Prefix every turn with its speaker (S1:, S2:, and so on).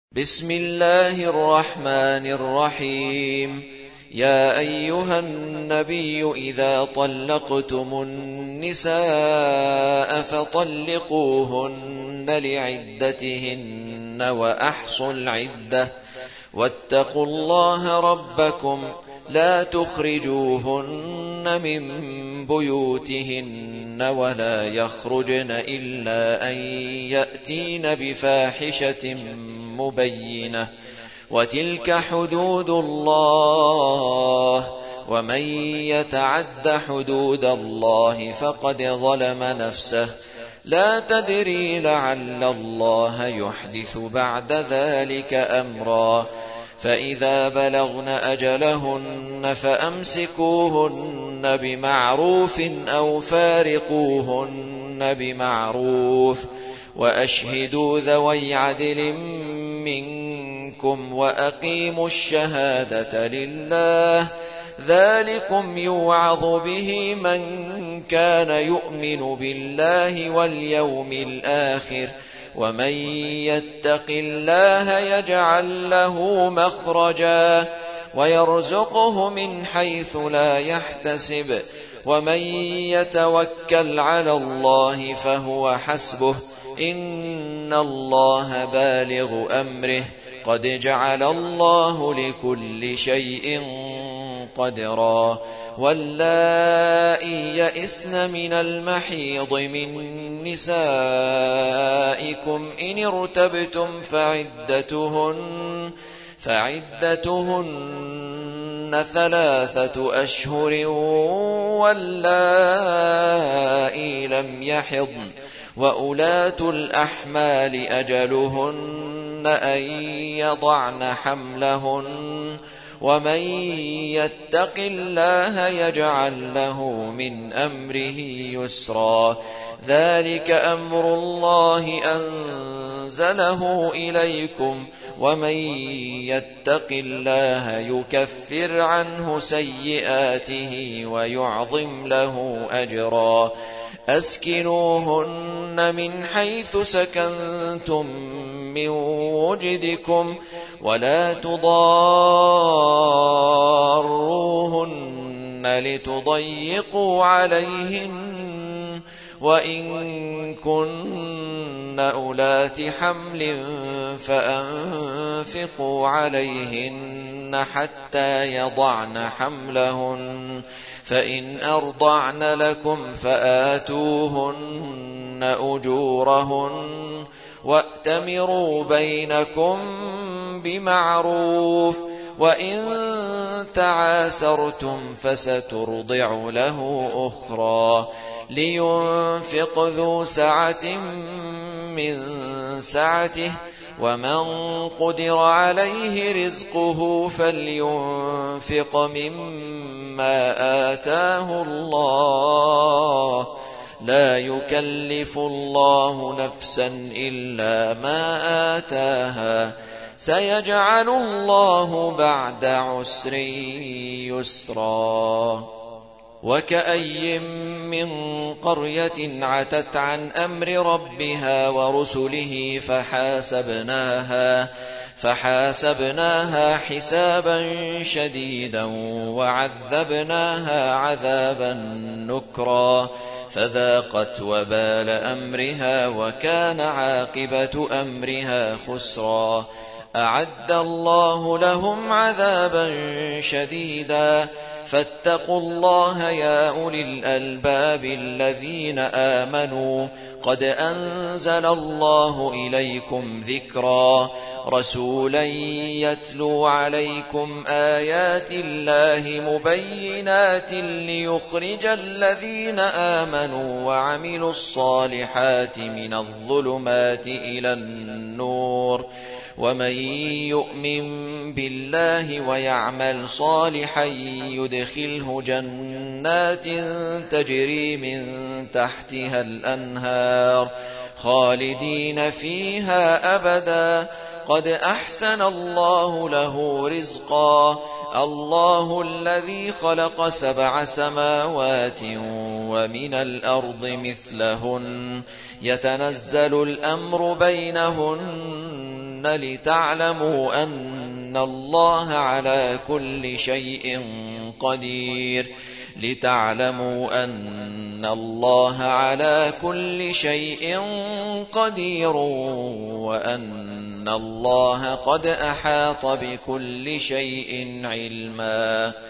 S1: بسم الله الرحمن الرحيم. يا أيها النبي إذا طلقتم النساء فطلقوهن لعدتهن وأحصوا العدة واتقوا الله ربكم لا تخرجوهن من بيوتهن ولا يخرجن إلا أن يأتين بفاحشة مبينة وتلك حدود الله ومن يتعد حدود الله فقد ظلم نفسه لا تدري لعل الله يحدث بعد ذلك أمرا فإذا بلغن أجلهن فأمسكوهن بمعروف أو فارقوهن بمعروف وأشهدوا ذوي عدل منكم وأقيموا الشهادة لله ذلكم يوعظ به من كان يؤمن بالله واليوم الآخر ومن يتق الله يجعل له مخرجا ويرزقه من حيث لا يحتسب ومن يتوكل على الله فهو حسبه إن الله بالغ أمره قد جعل الله لكل شيء قدرا واللائي يئسن من المحيض من نسائكم إن ارتبتم فعدتهن 3 أشهر واللائي لم يحضن وأولاة الأحمال أجلهن أن يضعن حملهن ومن يتق الله يجعل له من أمره يسرا ذلك أمر الله أنزله إليكم ومن يتق الله يكفر عنه سيئاته ويعظم له أجرا أسكنوهن من حيث سكنتم من وجدكم ولا تضاروهن لتضيقوا عليهن وإن كن أولات حمل فأنفقوا عليهن حتى يضعن حملهن فإن أرضعن لكم فآتوهن أجورهن وأتمروا بينكم بمعروف وإن تعاسرتم فسترضع له أخرى لينفق ذو سعة من سعته ومن قدر عليه رزقه فلينفق مما آتاه الله لا يكلف الله نفسا إلا ما آتاها سيجعل الله بعد عسر يسرا وكأي من قرية عتت عن أمر ربها ورسله فحاسبناها حسابا شديدا وعذبناها عذابا نكرا فذاقت وبال أمرها وكان عاقبة أمرها خسرا أعد الله لهم عذابا شديدا فاتقوا الله يا أولي الألباب الذين آمنوا قد أنزل الله إليكم ذكرا رسولا يتلو عليكم آيات الله مبينات ليخرج الذين آمنوا وعملوا الصالحات من الظلمات إلى النور ومن يؤمن بالله ويعمل صالحا يدخله جنات تجري من تحتها الأنهار خالدين فيها أبدا قد أحسن الله له رزقا الله الذي خلق 7 سماوات ومن الأرض مثلهن يتنزل الأمر بينهن لتعلموا أن الله على كل شيء قدير وأن الله قد أحاط بكل شيء علما.